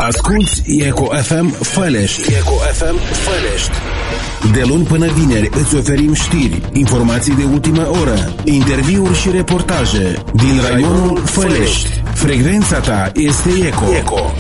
Asculți Eco FM Fălești. Eco FM Fălești. De luni până vineri îți oferim știri, informații de ultimă oră, interviuri și reportaje din raionul Fălești. Frecvența ta este Eco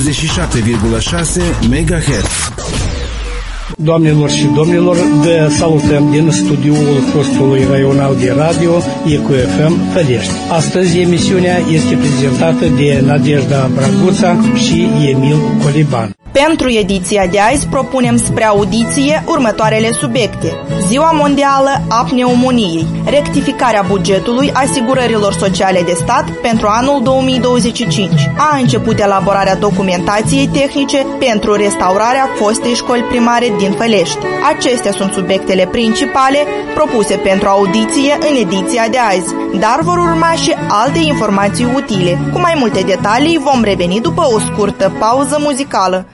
97,6 MHz. Doamnelor și domnilor, vă salutăm din studioul postului raional de radio Eco FM Fălești. Astăzi emisiunea este prezentată de Nadejda Braguța și Emil Coliban. Pentru ediția de azi propunem spre audiție următoarele subiecte: Ziua Mondială a Pneumoniei, rectificarea bugetului asigurărilor sociale de stat pentru anul 2025. A început elaborarea documentației tehnice pentru restaurarea fostei școli primare din Fălești. Acestea sunt subiectele principale propuse pentru audiție în ediția de azi, dar vor urma și alte informații utile. Cu mai multe detalii vom reveni după o scurtă pauză muzicală.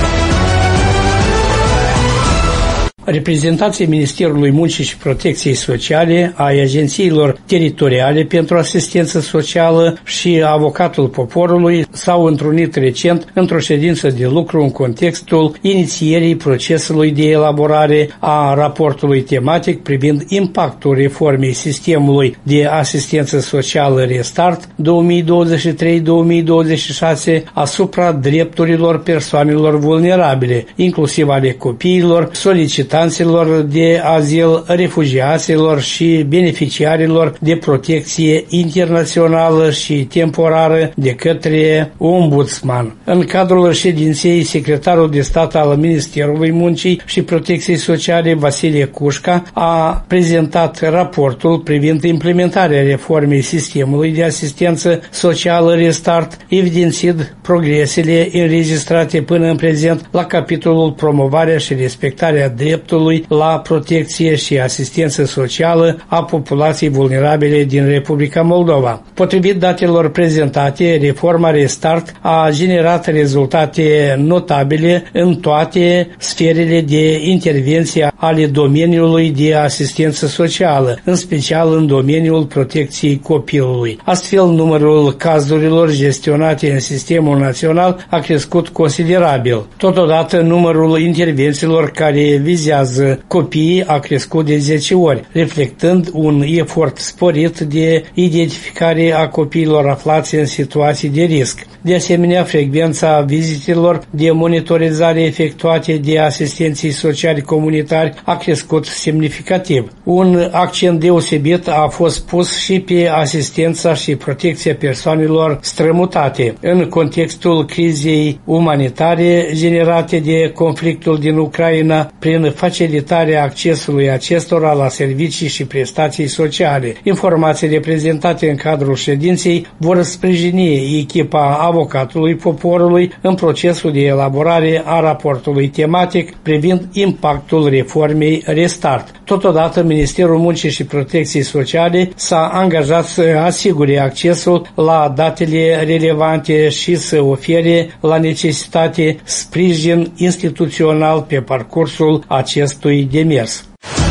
Reprezentanții Ministerului Muncii și Protecției Sociale, ai agențiilor teritoriale pentru asistență socială și avocatul poporului s-au întrunit recent într-o ședință de lucru în contextul inițierii procesului de elaborare a raportului tematic privind impactul reformei sistemului de asistență socială Restart 2023-2026 asupra drepturilor persoanelor vulnerabile, inclusiv ale copiilor, solicitanților de azil, refugiaților și beneficiarilor de protecție internațională și temporară de către ombudsman. În cadrul ședinței, secretarul de stat al Ministerului Muncii și Protecției Sociale, Vasile Cușca, a prezentat raportul privind implementarea reformei sistemului de asistență socială Restart, evidențiind progresele înregistrate până în prezent la capitolul promovarea și respectarea dreptului la protecție și asistență socială a populației vulnerabile din Republica Moldova. Potrivit datelor prezentate, reforma Restart a generat rezultate notabile în toate sferele de intervenție ale domeniului de asistență socială, în special în domeniul protecției copilului. Astfel, numărul cazurilor gestionate în sistemul național a crescut considerabil. Totodată, numărul intervențiilor care vizează copiii a crescut de 10 ori, reflectând un efort sporit de identificare a copiilor aflați în situații de risc. De asemenea, frecvența vizitelor de monitorizare efectuate de asistenții sociali comunitari a crescut semnificativ. Un accent deosebit a fost pus și pe asistența și protecția persoanelor strămutate în contextul crizei umanitare generate de conflictul din Ucraina prin facilitarea accesului acestora la servicii și prestații sociale. Informațiile prezentate în cadrul ședinței vor sprijini echipa avocatului poporului în procesul de elaborare a raportului tematic privind impactul reformei Restart. Totodată, Ministerul Muncii și Protecției Sociale s-a angajat să asigure accesul la datele relevante și să ofere la necesitate sprijin instituțional pe parcursul acestui demers.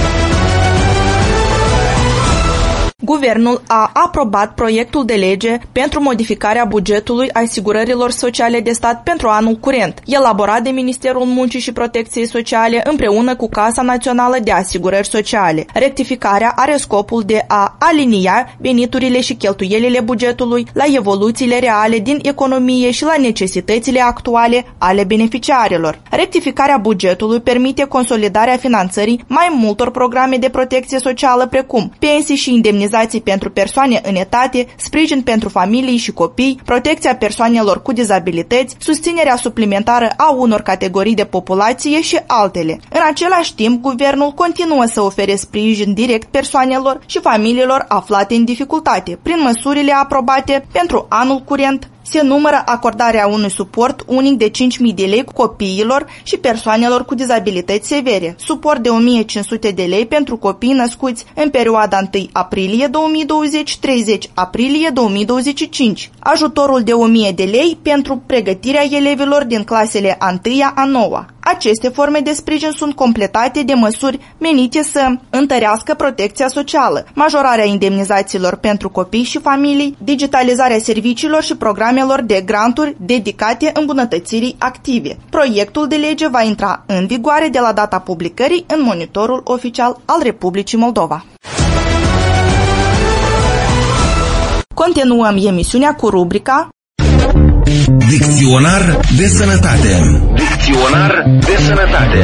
Guvernul a aprobat proiectul de lege pentru modificarea bugetului asigurărilor sociale de stat pentru anul curent, elaborat de Ministerul Muncii și Protecției Sociale împreună cu Casa Națională de Asigurări Sociale. Rectificarea are scopul de a alinia veniturile și cheltuielile bugetului la evoluțiile reale din economie și la necesitățile actuale ale beneficiarilor. Rectificarea bugetului permite consolidarea finanțării mai multor programe de protecție socială precum pensii și indemnizații pentru persoane în etate, sprijin pentru familii și copii, protecția persoanelor cu dizabilități, susținerea suplimentară a unor categorii de populație și altele. În același timp, guvernul continuă să ofere sprijin direct persoanelor și familiilor aflate în dificultate, prin măsurile aprobate pentru anul curent. Se numără acordarea unui suport unic de 5.000 de lei copiilor și persoanelor cu dizabilități severe, suport de 1.500 de lei pentru copii născuți în perioada 1 aprilie 2020-30 aprilie 2025, ajutorul de 1.000 de lei pentru pregătirea elevilor din clasele a 1-a a 9-a. Aceste forme de sprijin sunt completate de măsuri menite să întărească protecția socială, majorarea indemnizațiilor pentru copii și familii, digitalizarea serviciilor și programelor de granturi dedicate îmbunătățirii active. Proiectul de lege va intra în vigoare de la data publicării în Monitorul Oficial al Republicii Moldova. Continuăm emisiunea cu rubrica Dicționar de sănătate. Dicționar de sănătate.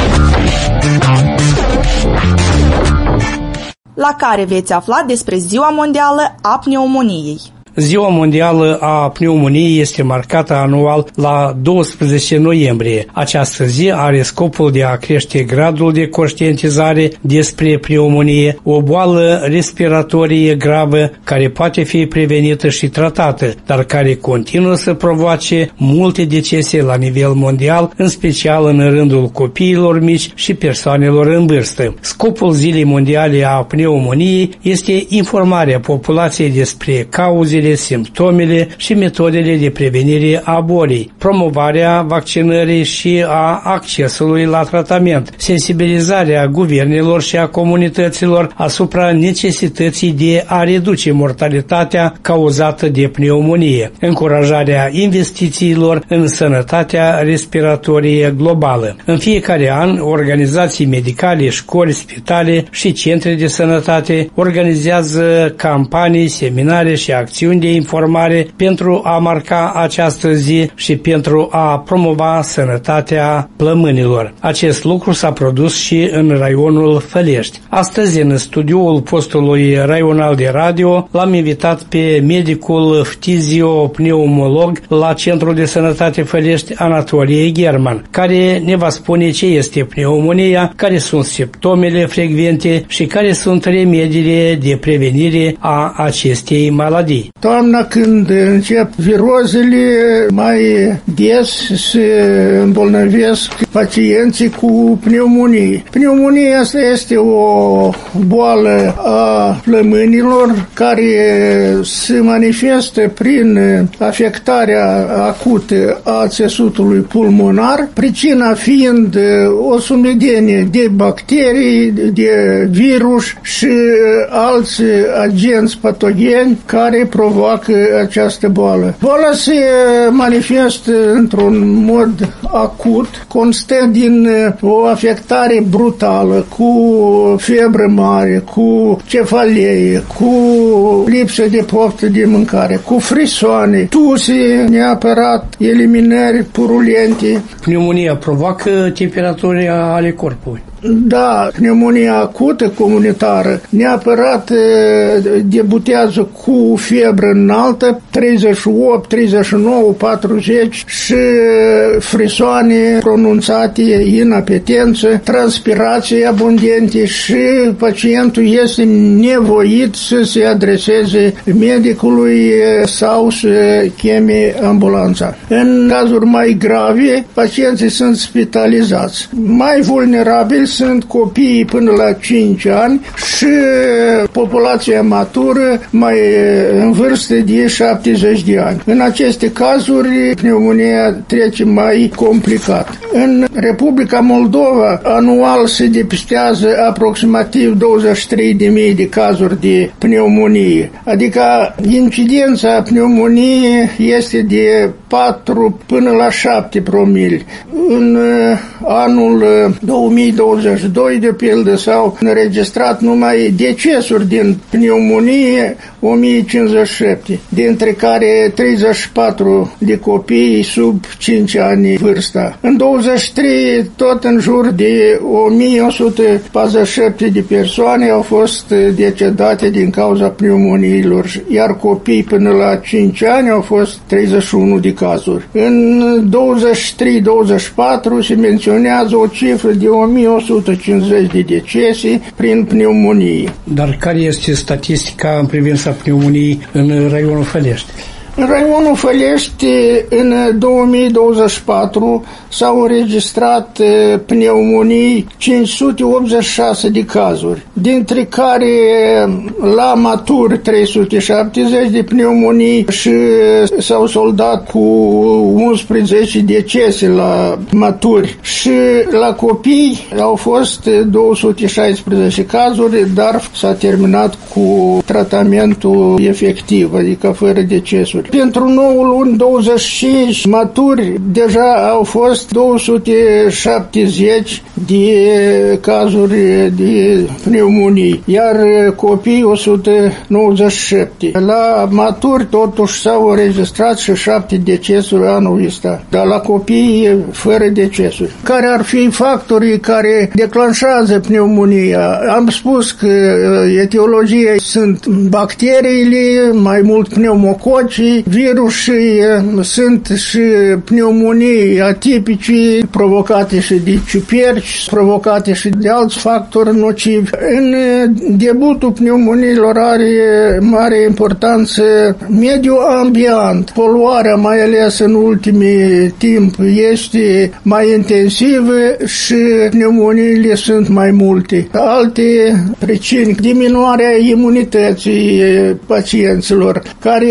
La care veți afla despre Ziua Mondială a Pneumoniei. Ziua Mondială a Pneumoniei este marcată anual la 12 noiembrie. Această zi are scopul de a crește gradul de conștientizare despre pneumonie, o boală respiratorie gravă care poate fi prevenită și tratată, dar care continuă să provoace multe decese la nivel mondial, în special în rândul copiilor mici și persoanelor în vârstă. Scopul Zilei Mondiale a Pneumoniei este informarea populației despre cauzele, simptomele și metodele de prevenire a bolii, promovarea vaccinării și a accesului la tratament, sensibilizarea guvernelor și a comunităților asupra necesității de a reduce mortalitatea cauzată de pneumonie, încurajarea investițiilor în sănătatea respiratorie globală. În fiecare an, organizații medicale, școli, spitale și centre de sănătate organizează campanii, seminare și acțiuni de informare pentru a marca această zi și pentru a promova sănătatea plămânilor. Acest lucru s-a produs și în raionul Fălești. Astăzi, în studioul postului raional de radio, l-am invitat pe medicul ftiziopneumolog la Centrul de Sănătate Fălești, Anatolie German, care ne va spune ce este pneumonia, care sunt simptomele frecvente și care sunt remediile de prevenire a acestei maladii. Toamna, când încep virozele, mai des se îmbolnăvesc pacienții cu pneumonie. Pneumonia asta este o boală a plămânilor care se manifestă prin afectarea acută a țesutului pulmonar, pricina fiind o sumedenie de bacterii, de virus și alți agenți patogeni care provoacă această boală. Boala se manifestă într-un mod acut, constă din o afectare brutală, cu febră mare, cu cefalee, cu lipsă de poftă de mâncare, cu frisoane, tuse neapărat, eliminări purulente. Pneumonia provoacă temperaturi ale corpului. Da, pneumonia acută comunitară neapărat debutează cu febră înaltă, 38, 39, 40 și frisoane pronunțate, inapetență, transpirații abundente și pacientul este nevoit să se adreseze medicului sau să cheme ambulanța. În cazuri mai grave, pacienții sunt spitalizați. Mai vulnerabili sunt copiii până la 5 ani și populația matură mai în vârstă de 70 de ani. În aceste cazuri, pneumonia trece mai complicat. În Republica Moldova, anual se depistează aproximativ 23.000 de cazuri de pneumonie, adică incidența pneumoniei este de 4 până la 7 promili. În anul 2022, de pildă, s-au înregistrat numai decesuri din pneumonie 1057, dintre care 34 de copii sub 5 ani vârsta. În 23, tot în jur de 1147 de persoane au fost decedate din cauza pneumoniilor, iar copii până la 5 ani au fost 31 de cazuri. În 23-24 se menționează o cifră de 1150 de decese prin pneumonie. Dar care este statistica în privința pneumoniei în raionul Fălești? În raionul Fălești, în 2024, s-au înregistrat pneumonii 586 de cazuri, dintre care la maturi 370 de pneumonii și s-au soldat cu 11 decese la maturi și la copii au fost 216 cazuri, dar s-a terminat cu tratamentul efectiv, adică fără decesuri. Pentru 9 luni, 25 maturi, deja au fost 270 de cazuri de pneumonii, iar copii 197. La maturi totuși s-au înregistrat și 7 decesuri anul ăsta, dar la copii fără decesuri. Care ar fi factorii care declanșează pneumonia? Am spus că etiologia sunt bacteriile, mai mult pneumococii, virusii, sunt și pneumonii atipice provocate și de ciuperci, provocate și de alți factori nocivi. În debutul pneumoniilor are mare importanță mediul ambient. Poluarea, mai ales în ultimii timp, este mai intensivă și pneumoniile sunt mai multe. Alte pricini, diminuarea imunității pacienților care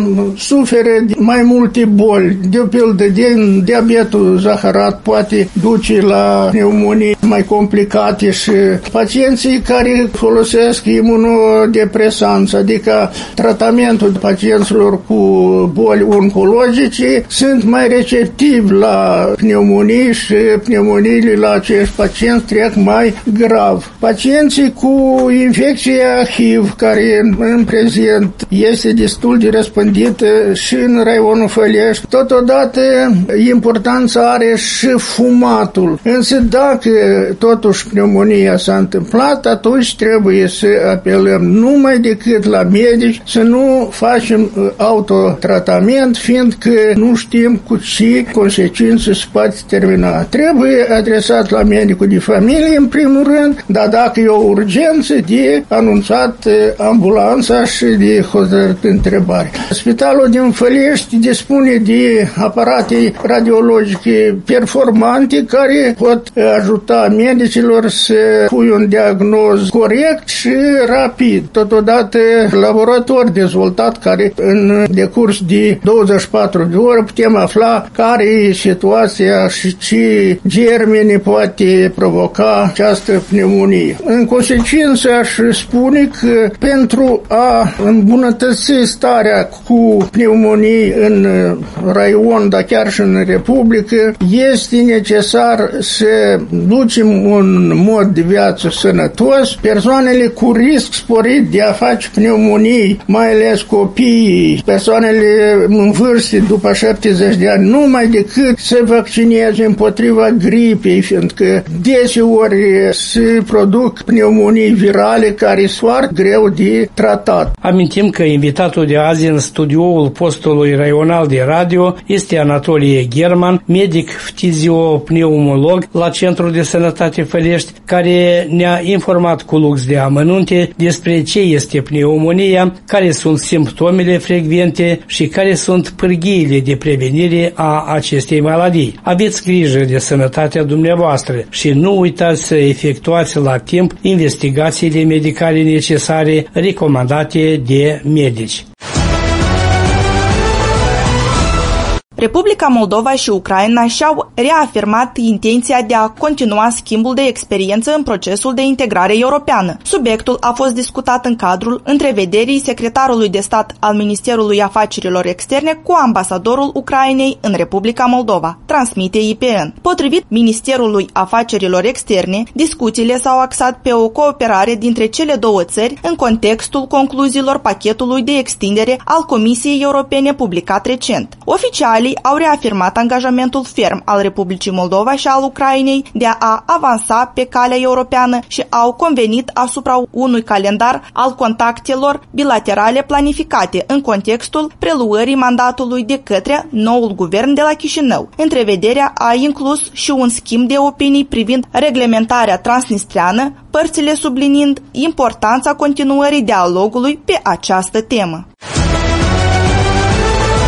suferă mai multe boli, de pildă din diabetul zaharat poate duce la pneumonii mai complicate și pacienții care folosesc imunodepresanți, adică tratamentul pacienților cu boli oncologice, sunt mai receptivi la pneumonii și pneumoniile la acești pacienți trec mai grav. Pacienții cu infecția HIV, care în prezent este destul de răspândită și în raionul Fălești, totodată importanță are și fumatul. Însă dacă totuși pneumonia s-a întâmplat, atunci trebuie să apelăm numai decât la medici, să nu facem autotratament, fiindcă nu știm cu ce consecințe se poate termina. Trebuie adresat la medicul de familie în primul rând, dar dacă e o urgență, de anunțat ambulanța și de hotărât întrebare. Spitalul din Fălești dispune de aparate radiologice performante care pot ajuta medicilor să pui un diagnoz corect și rapid. Totodată laborator dezvoltat care în decurs de 24 de ore putem afla care e situația și ce germeni poate provoca această pneumonie. În consecință aș spune că pentru a îmbunătăți starea cu pneumonii în raion, dar chiar și în Republică, este necesar să ducem un mod de viață sănătos. Persoanele cu risc sporit de a face pneumonii, mai ales copiii, persoanele în vârstă după 70 de ani, numai decât să vaccineze împotriva gripei, fiindcă deseori se produc pneumonii virale care sunt foarte greu de tratat. Amintim că invitatul de azi în studioul postului raional de radio este Anatolie German, medic ftiziopneumolog la Centrul de Sănătate Fălești, care ne-a informat cu lux de amănunte despre ce este pneumonia, care sunt simptomele frecvente și care sunt pârghiile de prevenire a acestei maladii. Aveți grijă de sănătatea dumneavoastră și nu uitați să efectuați la timp investigațiile medicale necesare recomandate de medici. Republica Moldova și Ucraina și-au reafirmat intenția de a continua schimbul de experiență în procesul de integrare europeană. Subiectul a fost discutat în cadrul întrevederii secretarului de stat al Ministerului Afacerilor Externe cu ambasadorul Ucrainei în Republica Moldova, transmite IPN. Potrivit Ministerului Afacerilor Externe, discuțiile s-au axat pe o cooperare dintre cele două țări în contextul concluziilor pachetului de extindere al Comisiei Europene publicat recent. Oficialii au reafirmat angajamentul ferm al Republicii Moldova și al Ucrainei de a avansa pe calea europeană și au convenit asupra unui calendar al contactelor bilaterale planificate în contextul preluării mandatului de către noul guvern de la Chișinău. Întrevederea a inclus și un schimb de opinii privind reglementarea transnistreană, părțile subliniind importanța continuării dialogului pe această temă.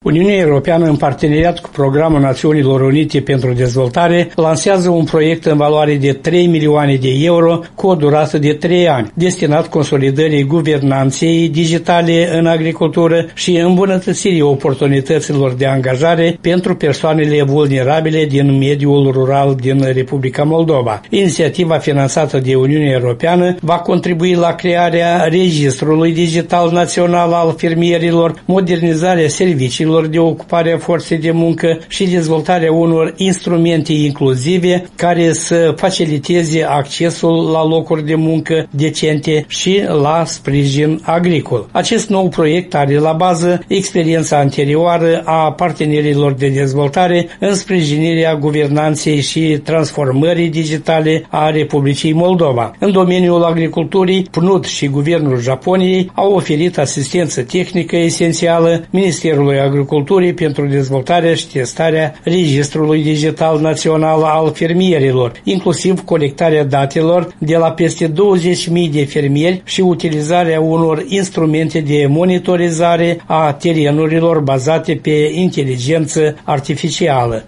Uniunea Europeană, în parteneriat cu Programul Națiunilor Unite pentru Dezvoltare, lansează un proiect în valoare de 3 milioane de euro cu o durată de 3 ani, destinat consolidării guvernanței digitale în agricultură și îmbunătățirii oportunităților de angajare pentru persoanele vulnerabile din mediul rural din Republica Moldova. Inițiativa finanțată de Uniunea Europeană va contribui la crearea Registrului Digital Național al Fermierilor, modernizarea serviciilor de ocupare a forței de muncă și dezvoltarea unor instrumente inclusive care să faciliteze accesul la locuri de muncă decente și la sprijin agricol. Acest nou proiect are la bază experiența anterioară a partenerilor de dezvoltare în sprijinirea guvernanței și transformării digitale a Republicii Moldova. În domeniul agriculturii, PNUD și Guvernul Japoniei au oferit asistență tehnică esențială Ministerului Agriculturii pentru dezvoltarea și testarea Registrului Digital Național al Fermierilor, inclusiv colectarea datelor de la peste 20.000 de fermieri și utilizarea unor instrumente de monitorizare a terenurilor bazate pe inteligență artificială.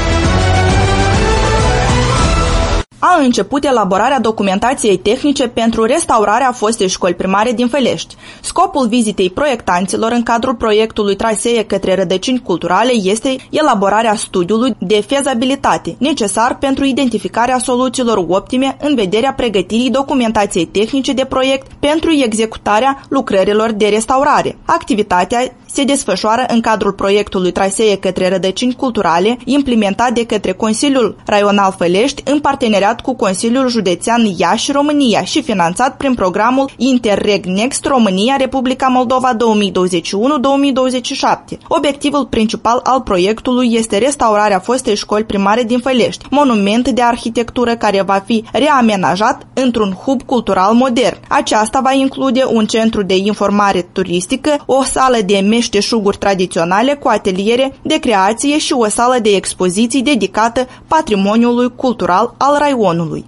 A început elaborarea documentației tehnice pentru restaurarea fostei școli primare din Fălești. Scopul vizitei proiectanților în cadrul proiectului Trasee către rădăcini culturale este elaborarea studiului de fezabilitate necesar pentru identificarea soluțiilor optime în vederea pregătirii documentației tehnice de proiect pentru executarea lucrărilor de restaurare. Activitatea se desfășoară în cadrul proiectului Trasee către rădăcini culturale, implementat de către Consiliul Raional Fălești în parteneriat cu Consiliul Județean Iași, România și finanțat prin programul Interreg Next România Republica Moldova 2021-2027. Obiectivul principal al proiectului este restaurarea fostei școli primare din Fălești, monument de arhitectură care va fi reamenajat într-un hub cultural modern. Aceasta va include un centru de informare turistică, o sală de meșteșuguri tradiționale cu ateliere de creație și o sală de expoziții dedicată patrimoniului cultural al raionului.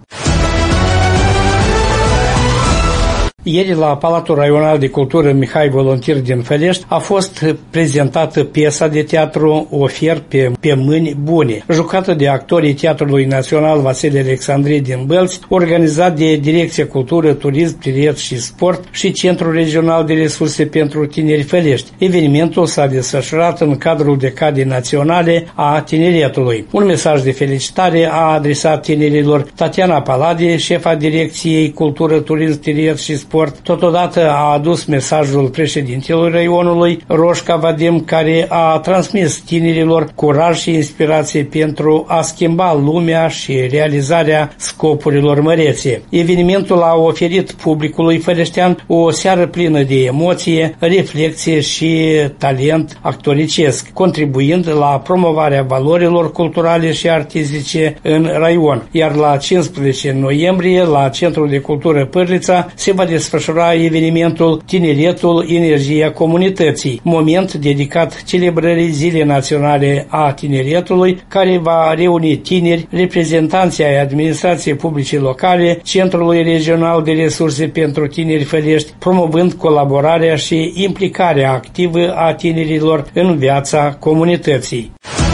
Ieri, la Palatul Raional de Cultură Mihai Volontir din Fălești, a fost prezentată piesa de teatru Ofer pe mâini bune, jucată de actorii Teatrului Național Vasile Alexandrie din Bălți, organizat de Direcția Cultură, Turism, Tineret și Sport și Centrul Regional de Resurse pentru Tineri Fălești. Evenimentul s-a desfășurat în cadrul Decadei Naționale a Tineretului. Un mesaj de felicitare a adresat tinerilor Tatiana Palade, șefa Direcției Cultură, Turism, Tineret și Sport. Totodată a adus mesajul președintelui raionului, Roșca Vadim, care a transmis tinerilor curaj și inspirație pentru a schimba lumea și realizarea scopurilor mărețe. Evenimentul a oferit publicului făleștean o seară plină de emoție, reflexie și talent actoricesc, contribuind la promovarea valorilor culturale și artistice în raion. Iar la 15 noiembrie, la Centrul de Cultură Pârlița, se va desfășura evenimentul Tineretul, energia comunității, moment dedicat celebrării Zilei Naționale a Tineretului, care va reuni tineri, reprezentanții ai administrației publice locale, Centrului Regional de Resurse pentru Tineri Fălești, promovând colaborarea și implicarea activă a tinerilor în viața comunității.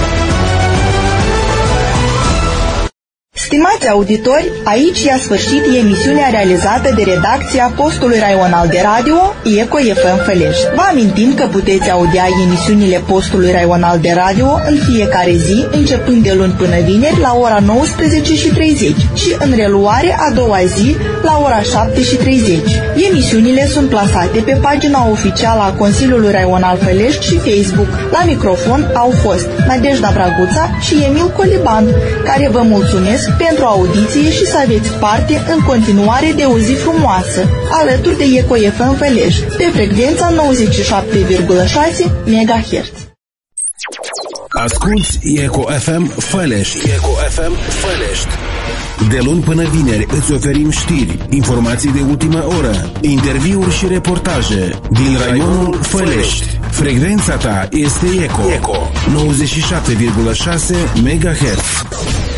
Stimați auditori, aici i-a sfârșit emisiunea realizată de redacția postului raional de radio ECO FM Fălești. Vă amintim că puteți audia emisiunile postului raional de radio în fiecare zi, începând de luni până vineri la ora 19:30 și în reluare a doua zi la ora 7:30. Emisiunile sunt plasate pe pagina oficială a Consiliului Raional Fălești și Facebook. La microfon au fost Nadejda Braguța și Emil Coliban, care vă mulțumesc pentru audiție și să aveți parte în continuare de o zi frumoasă, alături de ECO FM Fălești, pe frecvența 97,6 MHz. Asculți ECO FM Fălești. ECO FM Fălești. De luni până vineri îți oferim știri, informații de ultimă oră, interviuri și reportaje din raionul Fălești. Frecvența ta este ECO 97,6 MHz.